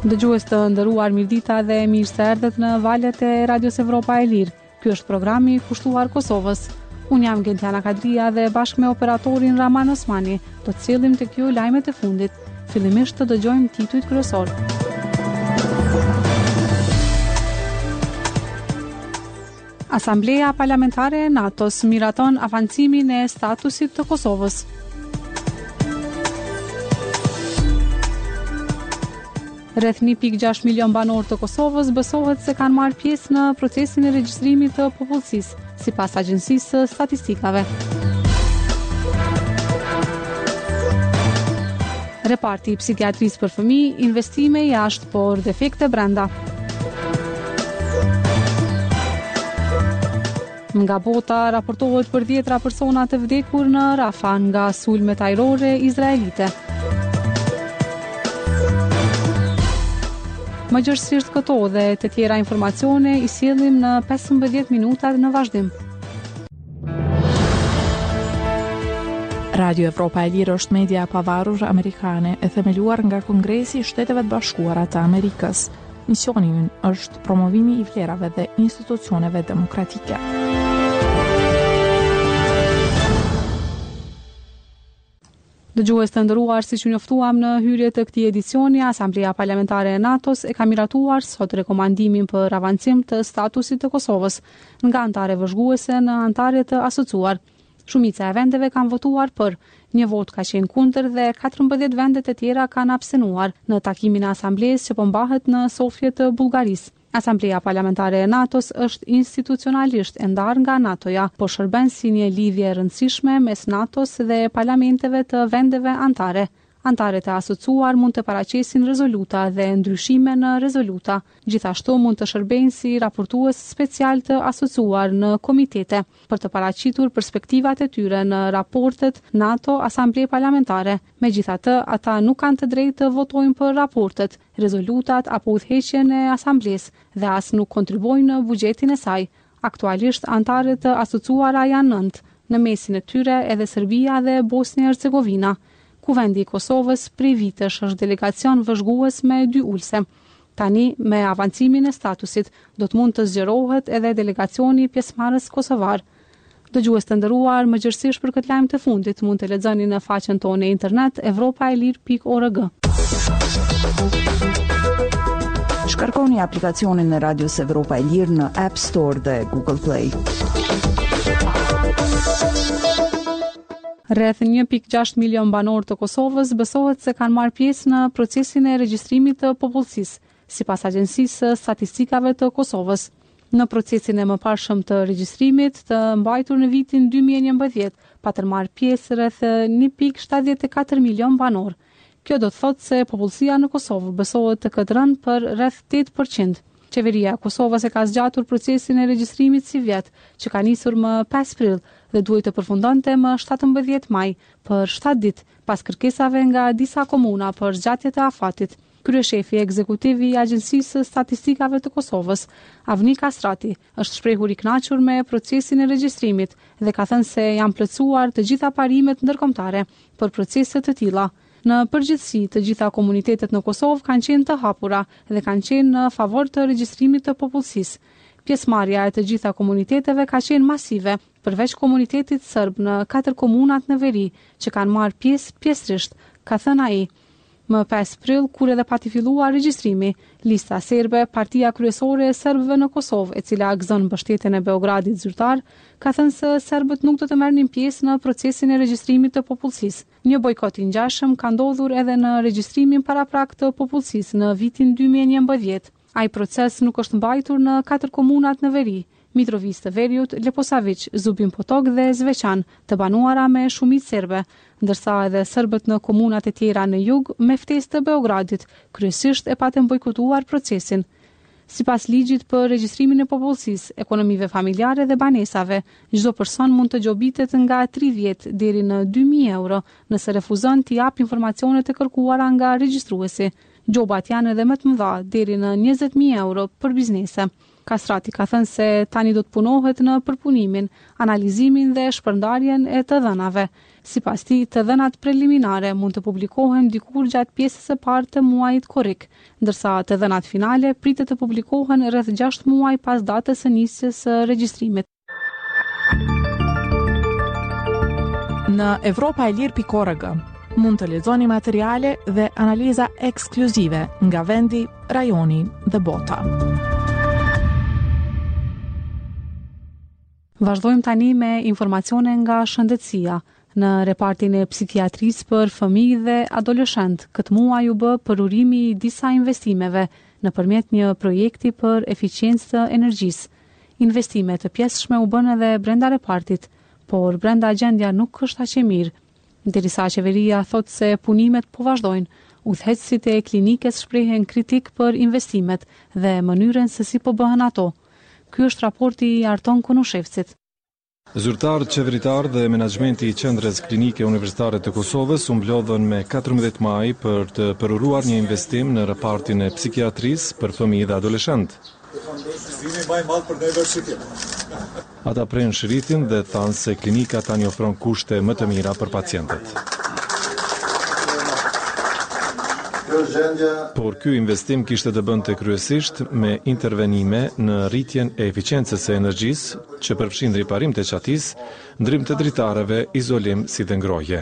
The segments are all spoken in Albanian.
Dëgjues të nderuar, mirëdita dhe mirë se erdhët në valët e Radios Evropa e Lirë. Ky është programi kushtuar Kosovës. Unë jam Gentiana Kadria dhe bashkë me operatorin Raman Osmani do të sillim tek ju lajmet e fundit. Fillimisht të dëgjojmë titujt kryesor. Asambleja Parlamentare e NATO-s miraton avancimin e statusit të Kosovës. Rreth 1.6 milion banor të Kosovës besohet se kanë marrë pjesë në procesin e regjistrimit të popullsisë, sipas Agjencisë së Statistikave. Reparti i psikiatrisë për fëmijë, investime jashtë por defekte brenda. Nga bota raportohet për 10 persona të vdekur në Rafah nga sulmet ajrore izraelite. Mëgjërësisht këto dhe të tjera informacione i sjellim në 15 minuta në vazhdim. Radio Evropa e Lirë është media e pavarur amerikane e themeluar nga Kongresi i Shteteve të Bashkuara të Amerikës. Misioni i ynë është promovimi i vlerave dhe institucioneve demokratike. Dëgjues të nderuar, siç ju njoftuam në hyrje të këtij edicioni, Asambleja Parlamentare e NATO-s e ka miratuar sot rekomandimin për avancim të statusit të Kosovës nga antare vëzhguese në antare të asociuar. Shumica e vendeve kanë votuar për, një vot ka qenë kundër dhe 14 vende të tjera kanë abstenuar në takimin e asamblesë që po mbahet në Sofje të Bullgarisë. Asambleja Parlamentare e NATO-s është institucionalisht e ndarë nga NATO-ja, po shërben si një lidhje e rëndësishme mes NATO-s dhe parlamenteve të vendeve antare. Antarët e asociuar mund të paraqesin rezoluta dhe ndryshime në rezoluta. Gjithashtu mund të shërbejnë si raportues special të asociuar në komitete për të paraqitur perspektivat e tyre në raportet NATO Asambleje Parlamentare. Megjithatë, ata nuk kanë të drejtë të votojnë për raportet, rezolutat apo udhëheqjen e asamblesë dhe as nuk kontribuojnë në buxhetin e saj. Aktualisht antarët e asociuara janë 9, në mesin e tyre edhe Serbia dhe Bosnia-Hercegovina. Kuvendi i Kosovës prej vitesh është delegacion vëzhgues me 2 ulse. Tani, me avancimin e statusit, do të mund të zgjerohet edhe delegacioni pjesëmarrës kosovar. Dëgjues të nderuar, mëgjërësisht për këtë lajm të fundit mund të lexoni në faqen tonë e internet evropaelir.org. Shkarkoni aplikacionin e Radios Evropa e Lirë në App Store dhe Google Play. Rreth 1.6 milion banor të Kosovës besohet se kanë marrë pjesë në procesin e regjistrimit të popullsisë, sipas Agjencisë së Statistikave të Kosovës. Në procesin e mëparshëm të regjistrimit të mbajtur në vitin 2011, patën marrë pjesë rreth 1.74 milion banor. Kjo do të thotë se popullsia në Kosovë besohet të ketë rënë për rreth 8%. Qeveria e Kosovës e ka zgjatur procesin e regjistrimit si vjet, që ka nisur më 5 prill dhe duhet të përfundonte më 17 maj për 7 ditë pas kërkesave nga disa komuna për zgjatje të afatit. Kryeshefi ekzekutiv i Agjencisë së Statistikave të Kosovës, Avni Kastrati, është shprehur i kënaqur me procesin e regjistrimit dhe ka thënë se janë plotësuar të gjitha parimet ndërkombëtare për procese të tilla. Në përgjithësi, të gjitha komunitetet në Kosovë kanë qenë të hapura dhe kanë qenë në favor të regjistrimit të popullsisë. Pjesëmarrja e të gjitha komuniteteve ka qenë masive, përveç komunitetit serb në 4 komunat në veri, që kanë marrë pjesë pjesërisht, ka thënë ai. Më 5 prill, kur edhe pati filluar regjistrimi, lista serbe, partia kryesore e serbëve në Kosovë, e cila gëzon mbështetjen e Beogradit zyrtar, ka thënë se serbët nuk do të merrnin pjesë në procesin e regjistrimit të popullsisë. Një bojkot i ngjashëm ka ndodhur edhe në regjistrimin paraprak të popullsisë në vitin 2011. Ai proces nuk është mbajtur në 4 komunat në veri: Mitrovica të Veriut, Leposavić, Zubin Potok dhe Zveçan, të banuara me shumicë serbe, ndërsa edhe serbët në komunat e tjera në jug me ftesë të Beogradit kryesisht e patën bojkotuar procesin. Sipas ligjit për regjistrimin e popullsisë, ekonomive familjare dhe banesave, çdo person mund të gjobitet nga 30 deri në 2.000 euro nëse refuzon t'i jap informacionet e kërkuara nga regjistruesi. Gjobat janë edhe më të mëdha, deri në 20.000 euro për biznese. Kastrati ka thënë se tani do të punohet në përpunimin, analizimin dhe shpërndarjen e të dhënave. Sipas tij, të dhënat preliminare mund të publikohen dikur gjatë pjesës së parë të muajit korrik, ndërsa të dhënat finale pritet të publikohen rreth 6 muaj pas datës së nisjes së regjistrimit. Në evropaelir.org mund të lexoni materiale dhe analiza ekskluzive nga vendi, rajoni dhe bota. Vazhdojmë tani me informacione nga shëndetësia. Në repartin e psikiatrisë për fëmijë dhe adoleshent, këtë muaj u bë përurimi i disa investimeve nëpërmjet një projekti për eficiencë të energjisë. Investime të pjesshme u bën edhe brenda repartit, por brenda gjendja nuk është aq e mirë. Derisa qeveria thotë se punimet po vazhdojnë, udhëheqësit e klinikës shprehen kritik për investimet dhe mënyrën se si po bëhen ato. Ky është raporti i Arton Kunushevcit. Zyrtarët qeveritar dhe menaxhmenti i Qendrës Klinike Universitare të Kosovës u mblodhën me 14 maj për të përuruar një investim në repartin e psikiatrisë për fëmijë dhe adoleshent. Ata prenë shëritin dhe thanë se klinika tani ofron kushte më të mira për pacientët. Por ky investim kishte të bënte kryesisht me intervenime në rritjen e eficiencës së energjisë, që përfshin riparim të qatisë, ndrim të dritareve, izolim si dhe ngrohje.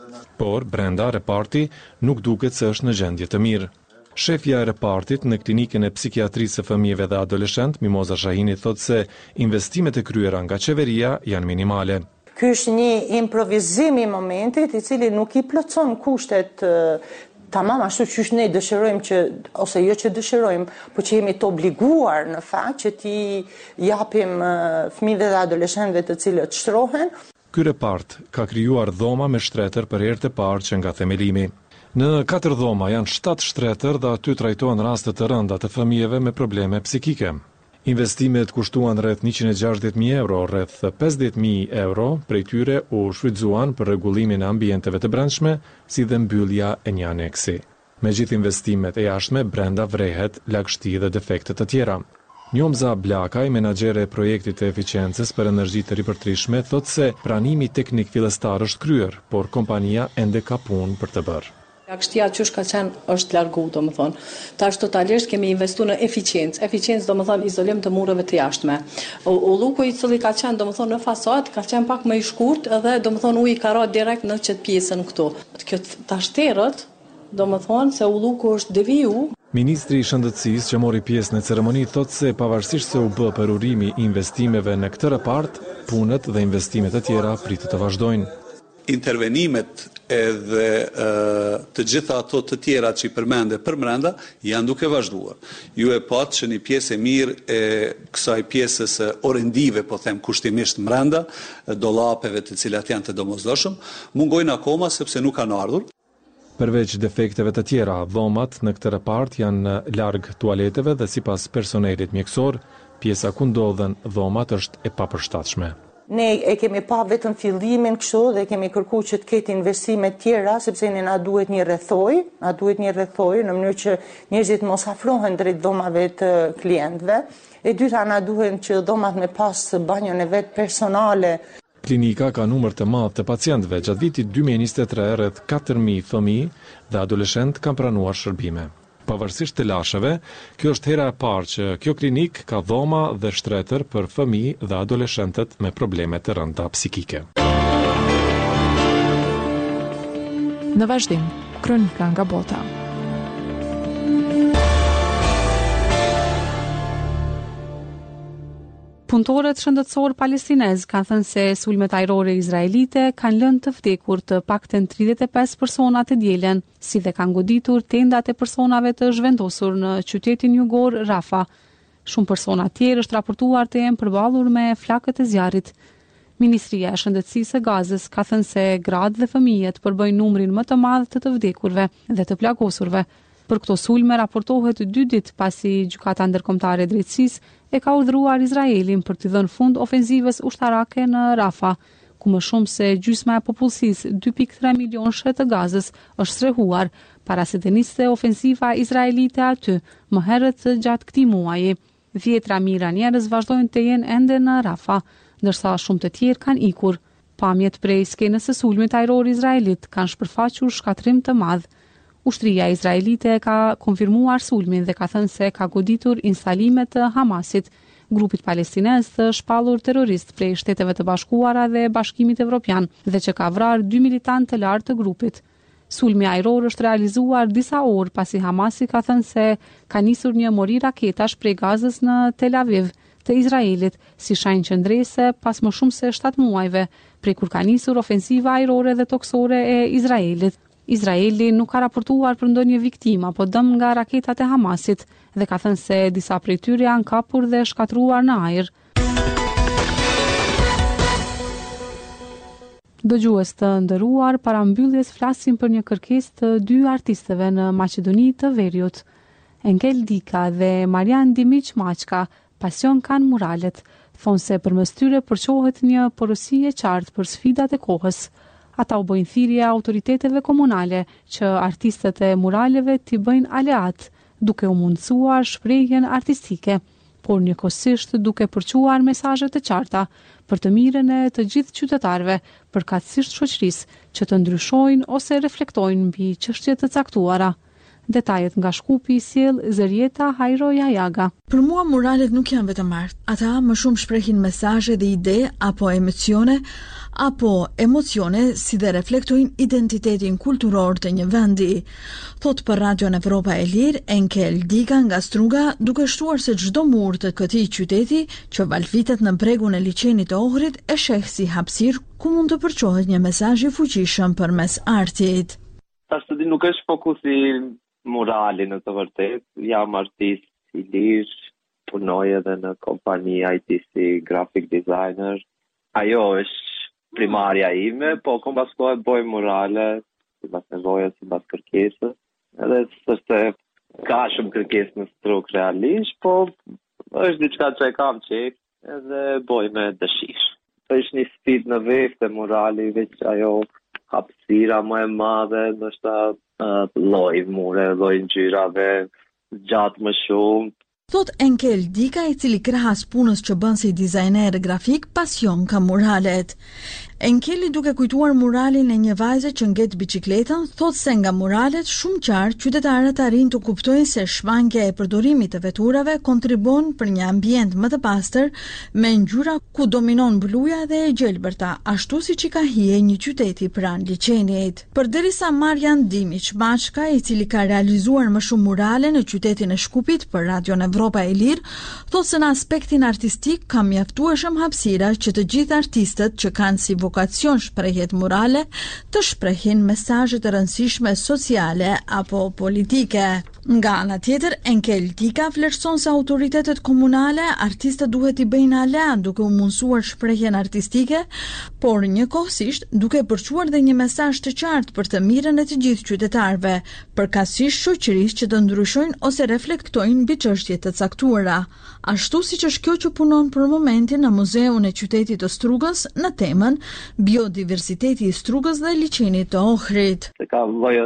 Por brenda reparti nuk duket se është në gjendje të mirë. Shefja e repartit në klinikën e psikiatrisë së fëmijëve dhe adoleshent, Mimoza Shahini, thotë se investimet e kryera nga qeveria janë minimale. Ky është një improvizim i momentit i cili nuk i plotson kushtet tamam ashtu që ne dëshirojmë që, ose jo që dëshirojmë, po që jemi të obliguar në fakt që ti japim fëmijëve dhe adoleshentëve të cilët shtrohen. Ky repart ka krijuar dhoma me shtretër për herë të parë që nga themelimi. Në 4 dhoma janë 7 shtretër dhe aty trajtohen raste të rënda të fëmijëve me probleme psikike. Investimet kushtuan rreth 160.000 euro, rreth 50.000 euro prej tyre u shfrytzuan për rregullimin e ambienteve të brendshme, si dhe mbyllja e një aneksi. Me gjithë investimet e jashtme, brenda vrehet lagështi dhe defekte të tjera. Njomza Blakaj, menaxhere e projektit të eficiencës për energji të ripërtrishme, thotë se pranimi teknik fillestar është kryer, por kompania ende ka punë për të bërë. Lagështia që ka qenë është largu, domethënë. Tash totalisht kemi investuar në eficiencë. Eficiencë domethënë izolim të mureve të jashtme. Ulluku i cili ka qenë domethënë në fasadë ka qenë pak më i shkurt edhe domethënë uji ka rënë direkt në çet pjesën këtu. Kjo tash terët domethënë se ulluku është deviju. Ministri i Shëndetësisë që mori pjesë në ceremoni thotë se pavarësisht se u bë përurimi i investimeve në këtë repart, punët dhe investimet e tjera pritet të vazhdojnë. Intervenimet edhe të gjitha ato të tjera që i përmende për brenda janë duke vazhduar. Ju e patë që një pjesë e mirë e kësaj pjesës orendive, po them kushtimisht brenda, dollapeve të cilat janë të domosdoshëm, mungojnë akoma sepse nuk kanë ardhur. Përveç defekteve të tjera, dhomat në këtë repart janë larg tualeteve dhe sipas personelit mjekësor, pjesa ku ndodhen dhomat është e papërshtatshme. Ne e kemi pa vetëm fillimin kështu dhe kemi kërkuar që të ketë investime tjera, sepse ne na duhet një rrethoj në mënyrë që njerëzit mos afrohen drejt dhomave të klientëve. E dyta, na duhen që dhomat me pas banjon e vet personale. Klinika ka numër të madh të pacientëve. Gjatë vitit 2023 rreth 4.000 fëmijë dhe adoleshent kanë pranuar shërbime. Pavarësisht të lasheve, kjo është hera e parë që kjo klinik ka dhoma dhe shtretër për fëmijë dhe adoleshentët me probleme të rënda psikike. Në vazhdim, kronika nga bota. Punëtorët shëndetësor palestinez kanë thënë se sulmet ajrore izraelite kanë lënë të vdekur të paktën 35 persona të dielën, si dhe kanë goditur tendat e personave të zhvendosur në qytetin jugor Rafa. Shumë persona tjerë është raportuar të jenë përballur me flakët e zjarrit. Ministria e Shëndetësisë së Gazës ka thënë se gratë dhe fëmijët përbëjnë numrin më të madh të vdekurve dhe të plagosurve. Për këto sulme raportohet 2 ditë pasi Gjykata Ndërkombëtare e Drejtësisë e ka urdhëruar Izraelin për të dhënë fund ofenzivës ushtarake në Rafa, ku më shumë se gjysma e popullsisë, 2.3 milionë të Gazës, është strehuar para se të nisë ofensiva izraelite aty, më herët gjatë këtij muaji. 10.000 njerëz vazhdojnë të jenë ende në Rafa, ndërsa shumë të tjerë kanë ikur. Pamjet prej skenës së sulmit ajror izraelit kanë shpërfaqur shkatrim të madh. Ushtria izraelite ka konfirmuar sulmin dhe ka thënë se ka goditur instalimet të Hamasit, grupit palestinez të shpallur terrorist prej Shteteve të Bashkuara dhe Bashkimit Evropian, dhe që ka vrarë 2 militantë të lartë të grupit. Sulmi ajror është realizuar disa orë pasi Hamasi ka thënë se ka nisur një mori raketash prej Gazës në Tel Aviv të Izraelit, si shenjë qendrese pas më shumë se 7 muajve, prej kur ka nisur ofensiva ajrore dhe toksore e Izraelit. Izraeli nuk ka raportuar për ndonjë viktim apo dëm nga raketat e Hamasit dhe ka thënë se disa prej tyre janë kapur dhe shkatruar në ajër. Dëgjues të nderuar, para mbylljes flasim për një kërkesë të 2 artistëve në Maqedoni të Veriut. Enkel Dika dhe Marian Dimiq Maqka, pasion kanë muralet, thonë se përmes tyre përqohet një porosi e qartë për sfidat e kohës. Ata u bojnë thirrje autoriteteve komunale që artistët e muraleve t'i bëjnë aleat, duke u mundësuar shprehjen artistike, por njëkohësisht duke përquar mesazhe të qarta për të mirën e të gjithë qytetarëve, përkatësisht shoqërisë, që të ndryshojnë ose reflektojnë mbi çështje të caktuara. Detajet nga Shkupi sjell Zërieta Hajro Jajaga. Për mua muralet nuk janë vetëm art. Ata më shumë shprehin mesazhe dhe ide apo emocione si dhe reflektojnë identitetin kulturor të një vendi. Thot për Radion Evropa e Lirë, Enkel Dika nga Struga, duke shtuar se çdo mur të këtij qyteti që valfitet në bregun e liçenit të Ohrit e sheh si hapësirë ku mund të përçohet një mesazh i fuqishëm përmes artit. Tash të di nuk është fokusi murali në të vërtet, jam artist i lirë, punoj edhe në kompani IT si graphic designer. Ajo është primarja ime, po kom paskoj boj murale, si bas nevoja, si bas kërkesës, edhe sështë ka shumë kërkesë në struk realisht, po është diçka që e kam qek, edhe boj me dëshirë. Është një sfidë në vetë e murali, veç ajo hapësira më e madhe, ndoshta lloj mure, lloj ngjyrave, gjatë më shumë. Thot Enkel Dika, i cili krahas punës që bën si dizajner grafik, pasion ka muralet. Enkeli, duke kujtuar muralin e një vajze që ngjet biçikletën, thot se nga muralet shumë qartë qytetarët arrin të kuptojnë se shmangja e përdorimit të veturave kontribon për një ambient më të pastër me ngjyra ku dominon bluja dhe e gjelbërta, ashtu siç i ka hije një qyteti pranë liçenit. Përderisa Marian Dimiq Maqka, i cili ka realizuar më shumë murale në qytetin e Shkupit për Radion Evropa e Lirë, thot se në aspektin artistik ka mjaftueshëm hapësira që të gjithë artistët që kanë si vokacion shprehjet murale të shprehin mesazhe të rëndësishme sociale apo politike. Nga ana tjetër, Enkel Dika vlerëson se autoritetet komunale, artistët duhet i bëjnë aleat duke u mundësuar shprehjen artistike, por njëkohësisht duke përçuar dhe një mesazh të qartë për të mirën e të gjithë qytetarëve, përkatësisht shoqërisë që të ndryshojnë ose reflektojnë mbi çështje të caktuara, ashtu siç është kjo që punon për momentin në Muzeun e Qytetit të Strugës në temën Biodiversiteti i Strugës dhe liçenit të Ohrit. Ka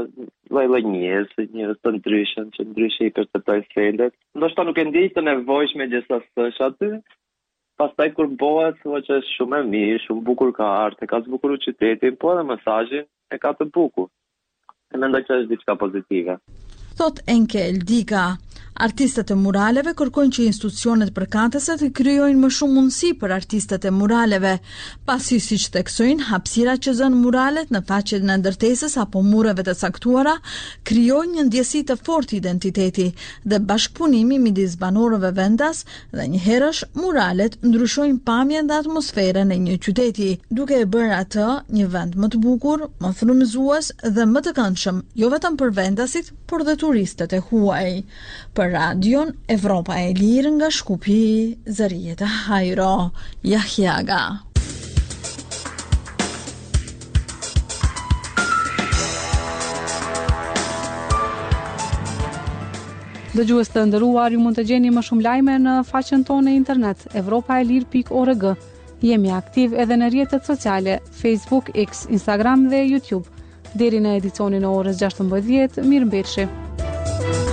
lloj njerëz të ndryshëm që ndryshe i perceptojnë sfendet. Ndoshta nuk e ndjej të nevojshme gjithsesi aty. Pastaj kur bëhet, thua që është shumë e mirë, shumë bukur ka art, ka zbukuru qytetin, po edhe mesazhin e ka të bukur. E mendoj që është diçka pozitive. Thot Enkel Dika. Artistët e muraleve kërkojnë që institucionet përkatëse të krijojnë më shumë mundësi për artistët e muraleve, pasi siç theksojnë, hapësira që zën muralet në faqet në ndërtesës apo mureve të caktuara krijojnë një ndjesi të fortë identiteti dhe bashkëpunimi midis banorëve vendas dhe njëherësh muralet ndryshojnë pamjen dhe atmosferën e një qyteti, duke e bërë atë një vend më të bukur, më frymëzues dhe më të këndshëm, jo vetëm për vendasit, por dhe turistët e huaj. Për Radion Evropa e Lirë nga Shkupi, Zërieta Hajro Jajaga. Dëgjues të nderuar, ju mund të gjeni më shumë lajme në faqen tonë e internet evropaelir.org. Jemi aktiv edhe në rrjetet sociale Facebook, X, Instagram dhe YouTube. Deri në edicionin e orës 16:00, mirëmbëjtje.